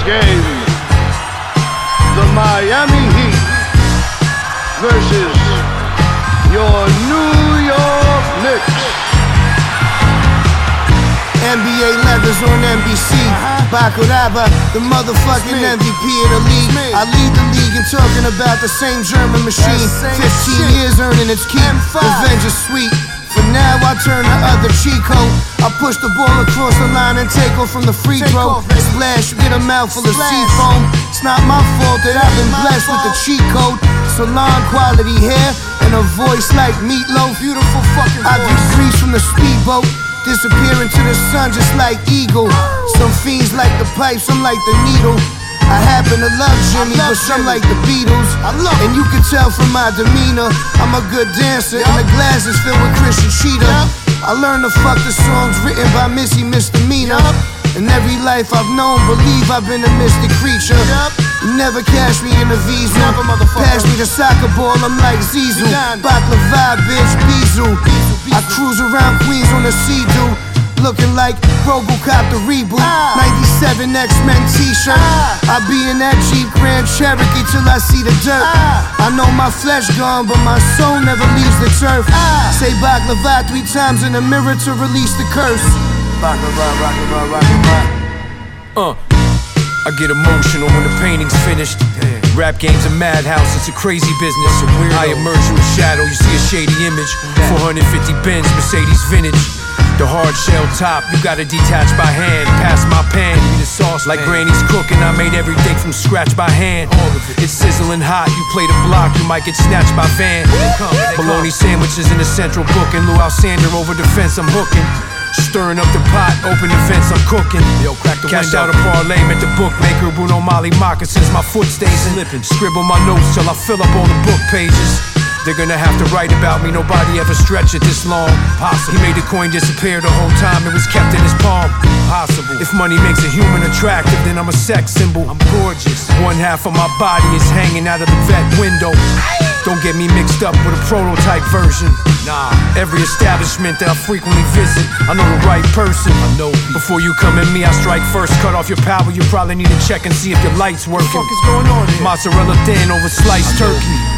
game. The Miami Heat versus your New York Knicks. NBA leathers on NBC. Bakuraba, the motherfucking MVP of the league. I lead the league in talking about the same German machine. 15 years earning its keep. Revenge is sweet. For now I turn the other cheek code. I push the ball across the line and take off from the free throw. Splash, you get a mouthful of seafoam. It's not my fault that I've been blessed with the cheat code. Salon quality hair and a voice like Meatloaf. Beautiful fucking voice. I get grease from the speedboat, disappear into the sun just like eagle. Some fiends like the pipe, some like the needle. I happen to love Jimmy, but some like the Beatles. And you can tell from my demeanor, I'm a good dancer, and the glass is filled with Christian Cheetah. I learned to fuck the songs written by Missy Misdemeanor. In every life I've known, believe I've been a mystic creature. You never catch me in a Visa. Pass me the soccer ball, I'm like Zizou. Baklava, bitch, Bizou. I cruise around Queens on a Sea-Doo, looking like Robocop the reboot. 97 X-Men t-shirt. I be in that Jeep Grand Cherokee till I see the dirt. I know my flesh gone, but my soul never leaves the turf. Say baklava 3 times in the mirror to release the curse. Baklava, baklava, baklava. I get emotional when the painting's finished. Rap game's a madhouse, it's a crazy business. I emerge from the shadow, you see a shady image. 450 Benz, Mercedes vintage. The hard shell top, you gotta detach by hand. Pass my pan, give me the sauce like Granny's cooking. I made everything from scratch by hand. It's sizzling hot, you play the block, you might get snatched by van. Bologna sandwiches in the central booking. Lou Alcindor over the fence, I'm hooking. Stirring up the pot, open the fence, I'm cooking. Cashed out a parlay, met the bookmaker. Bruno Mali moccasins, my foot stays slipping. Scribble my notes till I fill up all the book pages. They're gonna have to write about me, nobody ever stretched it this long. Possible. He made the coin disappear the whole time it was kept in his palm. Possible. If money makes a human attractive, then I'm a sex symbol. I'm gorgeous. One half of my body is hanging out of the vet window. Don't get me mixed up with a prototype version. Nah, every establishment that I frequently visit, I know the right person. I know people. Before you come at me, I strike first. Cut off your power, you probably need to check and see if your light's working. What the fuck is going on here? Mozzarella thin over sliced turkey.